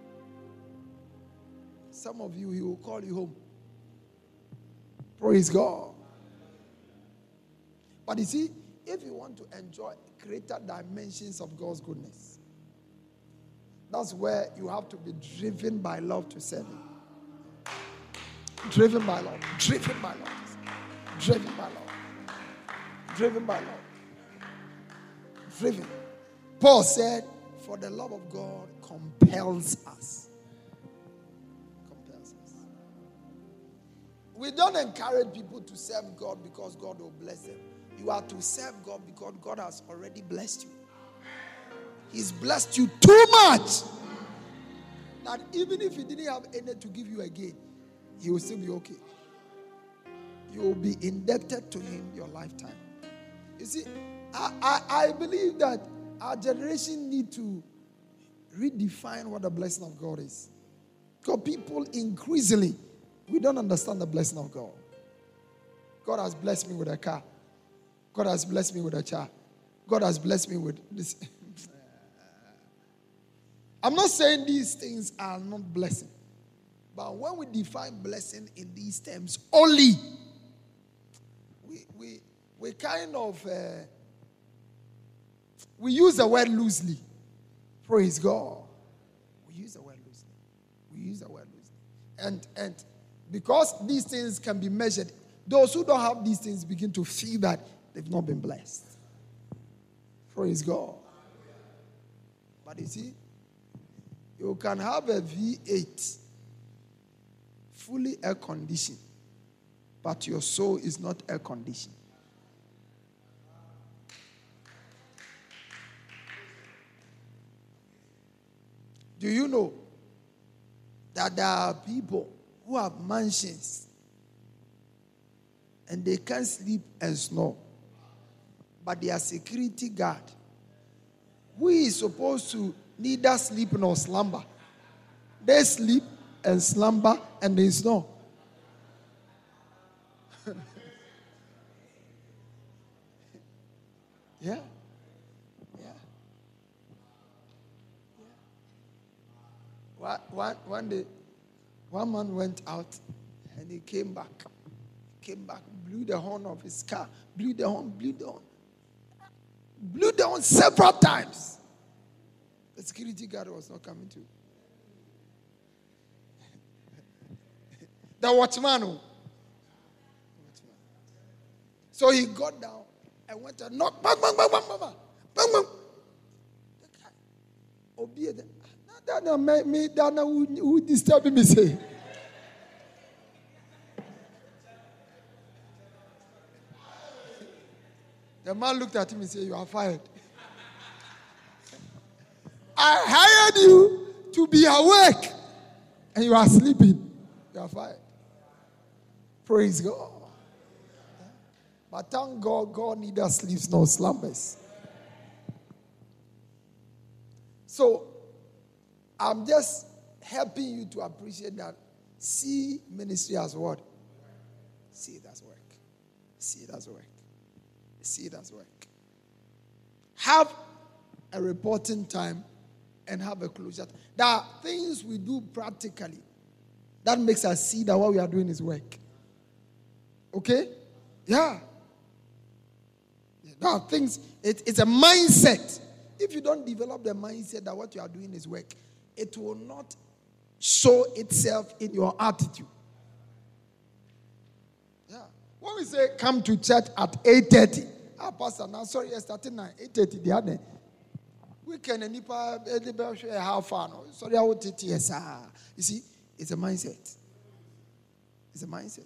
some of you, he will call you home. Praise God. But you see, if you want to enjoy greater dimensions of God's goodness, that's where you have to be driven by love to serve Him. Driven by love. Driven by love. Driven by love. Driven by love. Driven. Paul said, for the love of God compels us. Compels us. We don't encourage people to serve God because God will bless them. You are to serve God because God has already blessed you. He's blessed you too much that even if He didn't have any to give you again, He will still be okay. You will be indebted to Him your lifetime. You see, I believe that our generation need to redefine what the blessing of God is. Because people increasingly, we don't understand the blessing of God. God has blessed me with a car. God has blessed me with a child. God has blessed me with this. I'm not saying these things are not blessing. But when we define blessing in these terms only, we kind of, we use the word loosely. Praise God. We use the word loosely. We use the word loosely. And because these things can be measured, those who don't have these things begin to feel that they've not been blessed. Praise God. But you see, you can have a V8 fully air conditioned, but your soul is not air conditioned. Do you know that there are people who have mansions and they can't sleep and snore, but their security guard, who is supposed to neither sleep nor slumber, they sleep and slumber and they snore. Yeah. One day, one man went out and he came back. Blew the horn of his car, blew the horn several times. The security guard was not coming to. The watchman. So he got down and went and knocked. Bang, bang, bang, bang, bang, bang, bang, bang. The guy obeyed them. That who disturbed me say. The man looked at him and said, "You are fired. I hired you to be awake and you are sleeping. You are fired." Praise God. But thank God, God neither sleeps nor slumbers. So, I'm just helping you to appreciate that. See ministry as what? See it as work. See it as work. See it as work. Have a reporting time and have a closure. There are things we do practically that makes us see that what we are doing is work. Okay? Yeah. There are things, it's a mindset. If you don't develop the mindset that what you are doing is work, it will not show itself in your attitude. Yeah. When we say come to church at 8:30, Pastor, now sorry, you're starting at 8:30 the other. We can how far no? Sorry, I would take yes. You see, it's a mindset. It's a mindset.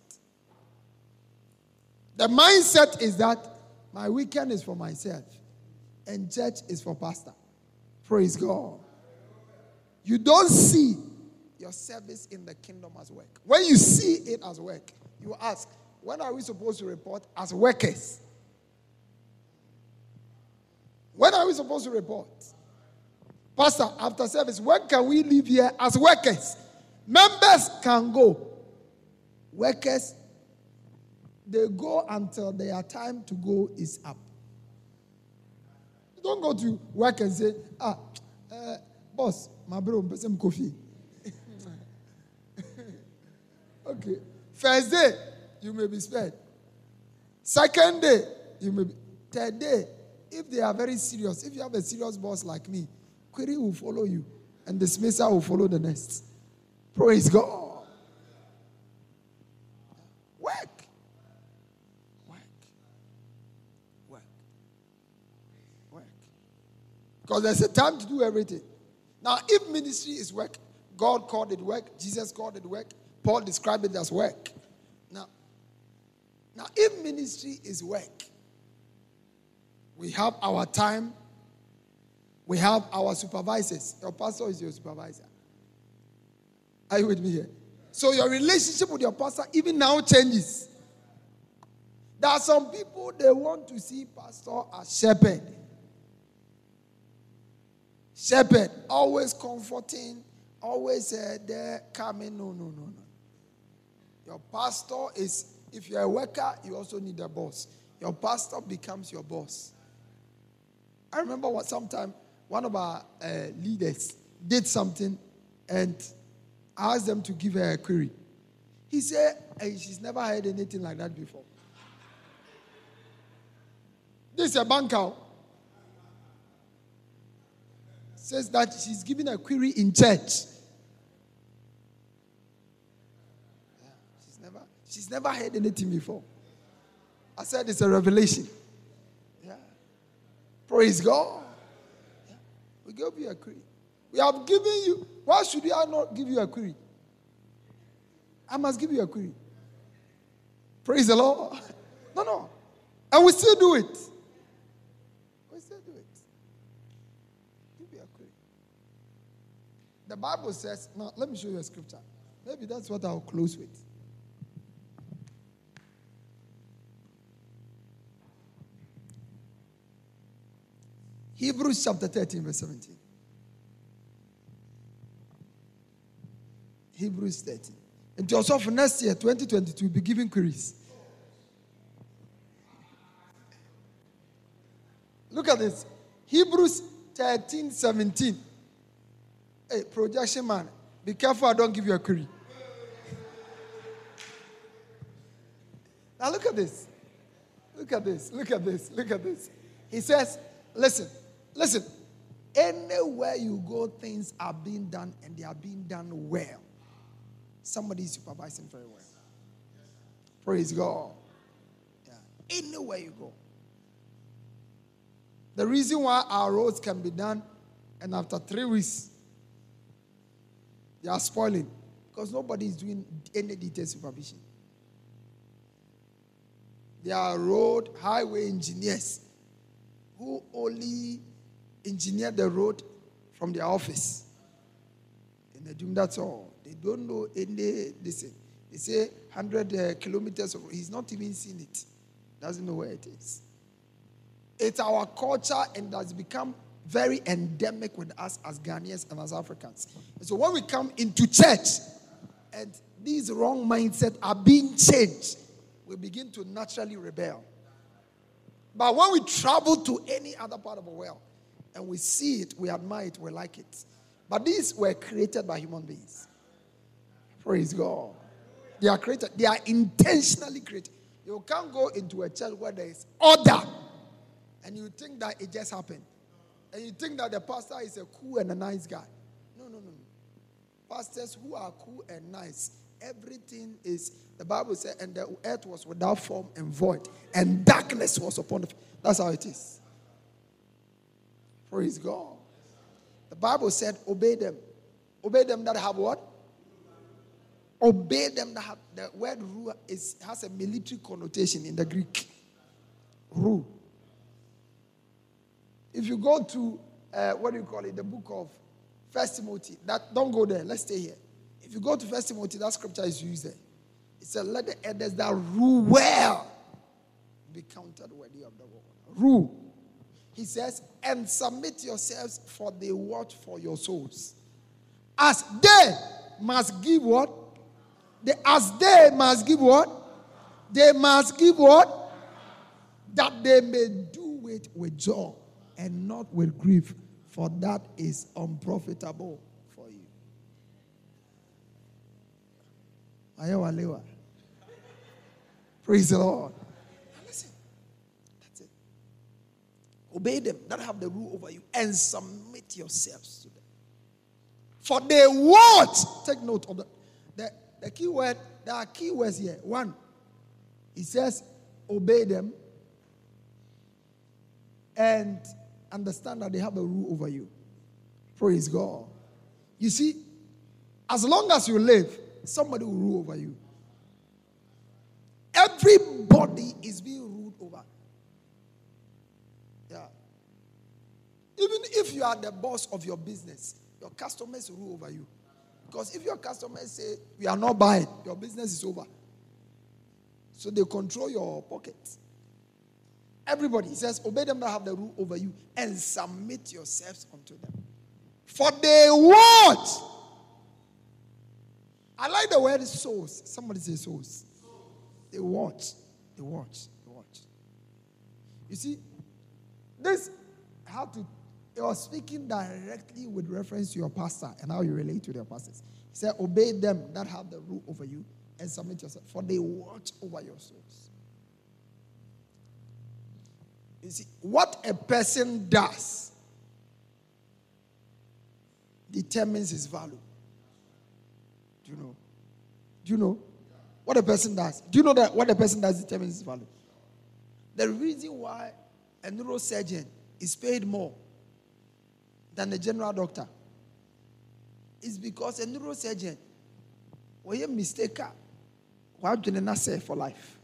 The mindset is that my weekend is for myself and church is for pastor. Praise God. You don't see your service in the kingdom as work. When you see it as work, you ask, when are we supposed to report as workers? When are we supposed to report? Pastor, after service, when can we leave here as workers? Members can go. Workers, they go until their time to go is up. You don't go to work and say, boss, my bro, some coffee. Okay. First day, you may be spared. Second day, you may be. third day, if they are very serious, if you have a serious boss like me, query will follow you and dismissal will follow the next. Praise God. Work. Because there's a time to do everything. Now, if ministry is work, God called it work, Jesus called it work, Paul described it as work. Now, if ministry is work, we have our time, we have our supervisors. Your pastor is your supervisor. Are you with me here? So your relationship with your pastor even now changes. There are some people, they want to see pastor as shepherd. Shepherd, always comforting, always there coming. No. Your pastor is, if you're a worker, you also need a boss. Your pastor becomes your boss. I remember sometime one of our leaders did something and I asked them to give her a query. He said, hey, she's never heard anything like that before. This is a banker. Says that she's giving a query in church. She's never heard anything before. I said it's a revelation. Yeah. Praise God. Yeah. We give you a query. We have given you. Why should I not give you a query? I must give you a query. Praise the Lord. No. And we still do it. The Bible says, now let me show you a scripture. Maybe that's what I'll close with. Hebrews chapter 13, verse 17. Hebrews 13. And also for next year, 2022, we'll be giving queries. Look at this. Hebrews 13, 17. Hey, projection man, be careful I don't give you a query. Now look at this. Look at this. He says, listen. Anywhere you go, things are being done and they are being done well. Somebody is supervising very well. Praise God. Yeah. Anywhere you go. The reason why our roads can be done and after 3 weeks, they are spoiling because nobody is doing any detailed supervision. There are road, highway engineers who only engineer the road from their office. And they do that's all. They don't know any, listen. They say 100 kilometers, he's not even seen it. Doesn't know where it is. It's our culture and that's become very endemic with us as Ghanaians and as Africans. And so when we come into church and these wrong mindsets are being changed, we begin to naturally rebel. But when we travel to any other part of the world and we see it, we admire it, we like it. But these were created by human beings. Praise God. They are created. They are intentionally created. You can't go into a church where there is order and you think that it just happened. And you think that the pastor is a cool and a nice guy. No. Pastors who are cool and nice, everything is, the Bible said, and the earth was without form and void, and darkness was upon the face. That's how it is. Praise God. The Bible said, obey them. Obey them that have what? Obey them that have, the word rule has a military connotation in the Greek. Rule. If you go to, the book of 1 Timothy, don't go there, let's stay here. If you go to 1 Timothy, that scripture is used there. It says, let the elders that rule well be counted worthy of the world. Rule. He says, and submit yourselves for the watch for your souls. As they must give what? They must give what? That they may do it with joy and not with grief, for that is unprofitable for you. Praise the Lord. Now listen, that's it. Obey them that have the rule over you and submit yourselves to them. For they what? Take note of the key word. There are key words here. One, it says, obey them and understand that they have a rule over you. Praise God. You see, as long as you live, somebody will rule over you. Everybody is being ruled over. Yeah. Even if you are the boss of your business, your customers rule over you. Because if your customers say, we are not buying, your business is over. So they control your pockets. Everybody says, obey them that have the rule over you and submit yourselves unto them. For they what? I like the word souls. Somebody say souls. They watch. They watch. They watch. You see, this how to. You are speaking directly with reference to your pastor and how you relate to your pastors. He said, obey them that have the rule over you and submit yourself, for they watch over your souls. You see, what a person does determines his value. Do you know? Do you know what a person does? Do you know that what a person does determines his value? The reason why a neurosurgeon is paid more than a general doctor is because a neurosurgeon, when you mistake, why do you not say for life?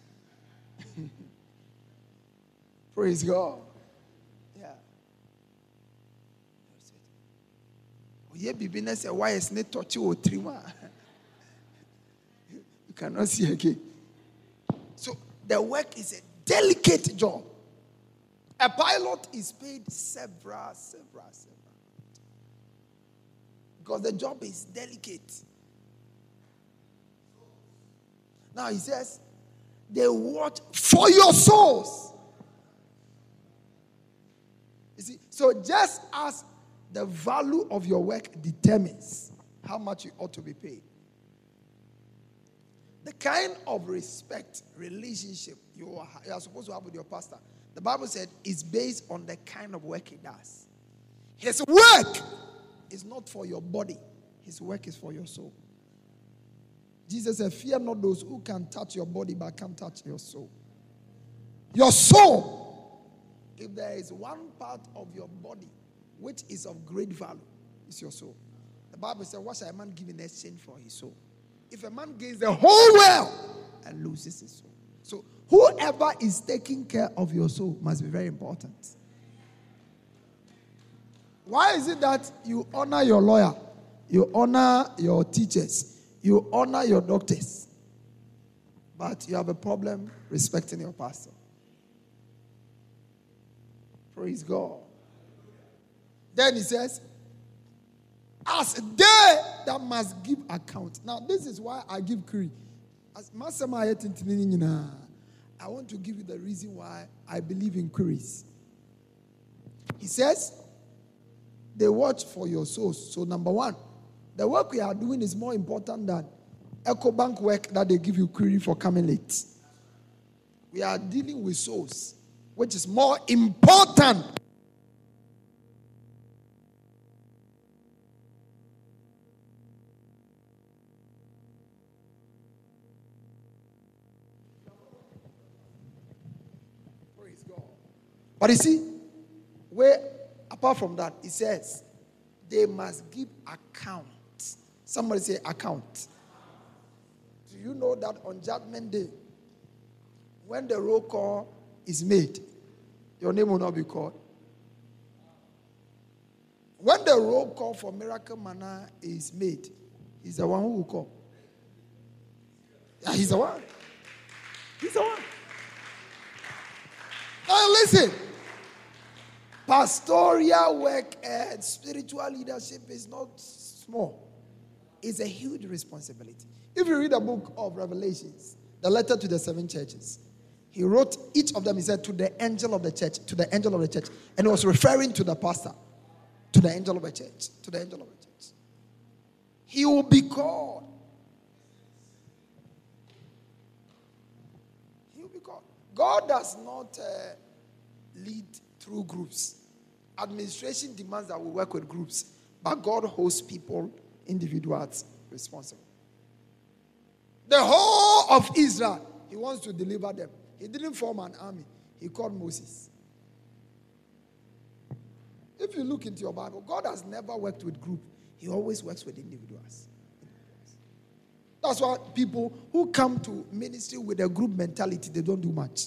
Praise God. Yeah. You business why is not touch you three you cannot see again. So the work is a delicate job. A pilot is paid several. Because the job is delicate. Now he says, they watch for your souls. You see, so just as the value of your work determines how much you ought to be paid, the kind of respect, relationship you are supposed to have with your pastor, the Bible said, is based on the kind of work he does. His work is not for your body. His work is for your soul. Jesus said, fear not those who can touch your body but can't touch your soul. Your soul, if there is one part of your body which is of great value, it's your soul. The Bible said, what shall a man give in exchange for his soul? If a man gains the whole world and loses his soul. So whoever is taking care of your soul must be very important. Why is it that you honor your lawyer, you honor your teachers, you honor your doctors, but you have a problem respecting your pastor? Praise God. Then he says, as they that must give account. Now, this is why I give query. As I want to give you the reason why I believe in queries. He says, they watch for your souls. So, number one, the work we are doing is more important than EcoBank work that they give you query for coming late. We are dealing with souls, which is more important. But you see, apart from that, it says, they must give account. Somebody say account. Do you know that on Judgment Day, when the roll call is made, your name will not be called? When the roll call for Miracle Manna is made, he's the one who will call. Yeah, he's the one. He's the one. Now listen. Pastoral work and spiritual leadership is not small. It's a huge responsibility. If you read the book of Revelations, the letter to the 7 churches, he wrote each of them, he said, to the angel of the church, to the angel of the church. And he was referring to the pastor, to the angel of the church, to the angel of the church. He will be called. He will be called. God does not lead through groups. Administration demands that we work with groups, but God holds people, individuals, responsible. The whole of Israel, he wants to deliver them. He didn't form an army. He called Moses. If you look into your Bible, God has never worked with groups. He always works with individuals. That's why people who come to ministry with a group mentality, they don't do much.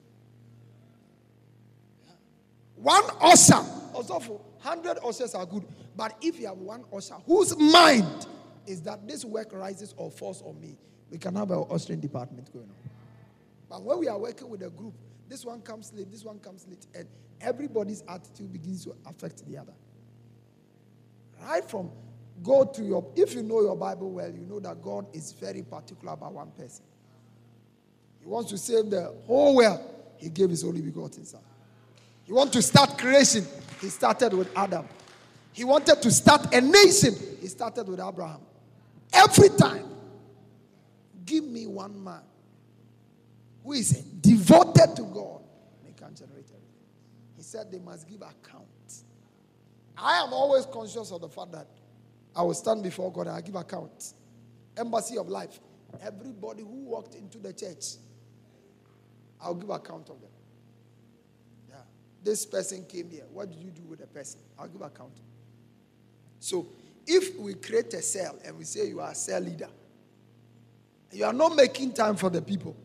One usher, also for 100 ushers are good. But if you have one usher whose mind is that this work rises or falls on me, we can have our ushering department going on. But when we are working with a group, this one comes late, this one comes late, and everybody's attitude begins to affect the other. Right from go to your, if you know your Bible well, you know that God is very particular about one person. He wants to save the whole world. He gave his only begotten son. He wants to start creation. He started with Adam. He wanted to start a nation. He started with Abraham. Every time, give me one man who is devoted to God and he can generate everything. He said they must give account. I am always conscious of the fact that I will stand before God and I give account. Embassy of Life. Everybody who walked into the church, I'll give account of them. Yeah. This person came here. What did you do with the person? I'll give account. So, if we create a cell and we say you are a cell leader, you are not making time for the people,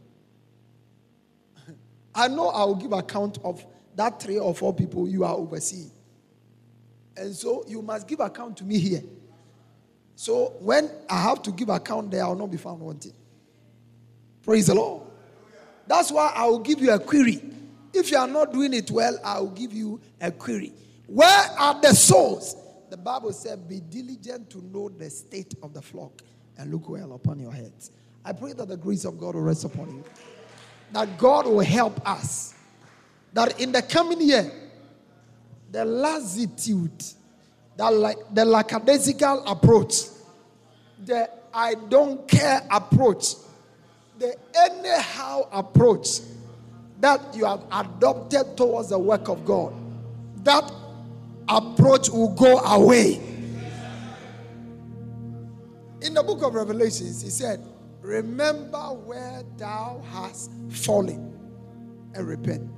I know I will give account of that 3 or 4 people you are overseeing. And so, you must give account to me here. So, when I have to give account there, I will not be found wanting. Praise the Lord. That's why I will give you a query. If you are not doing it well, I will give you a query. Where are the souls? The Bible said, be diligent to know the state of the flock and look well upon your heads. I pray that the grace of God will rest upon you. That God will help us. That in the coming year, the lassitude, the lackadaisical approach, the I don't care approach, the anyhow approach that you have adopted towards the work of God, that approach will go away. In the book of Revelations, he said, remember where thou hast fallen and repent.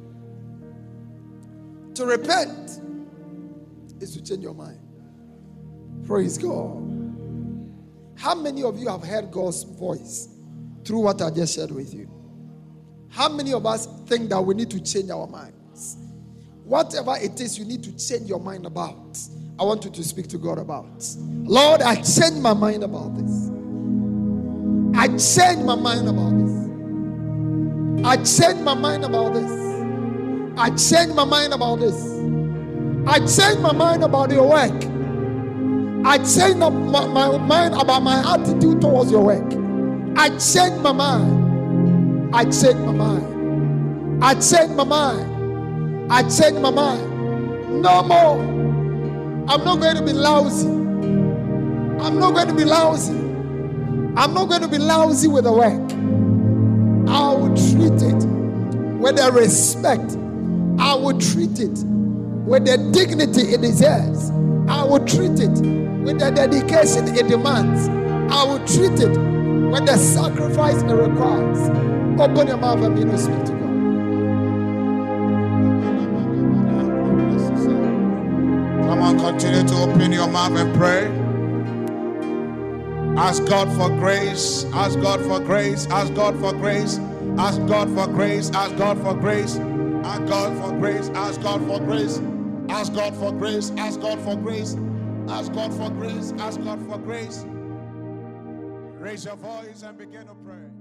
To repent is to change your mind. Praise God. How many of you have heard God's voice through what I just shared with you? How many of us think that we need to change our minds? Whatever it is you need to change your mind about, I want you to speak to God about. Lord, I change my mind about this. I change my mind about this. I change my mind about this. I change my mind about this. I change my mind about your work. I change my mind about my attitude towards your work. I change my mind. I change my mind. I change my mind. I change my mind. No more. I'm not going to be lousy. I'm not going to be lousy. I'm not going to be lousy with the work. I will treat it with the respect. I will treat it with the dignity it deserves. I will treat it with the dedication it demands. I will treat it with the sacrifice it requires. Open your mouth and begin to speak to God. Come on, continue to open your mouth and pray. Ask God for grace. Ask God for grace. Ask God for grace. Ask God for grace. Ask God for grace. Ask God for grace. Ask God for grace. Ask God for grace. Ask God for grace. Ask God for grace. Ask God for grace. Raise your voice and begin to pray.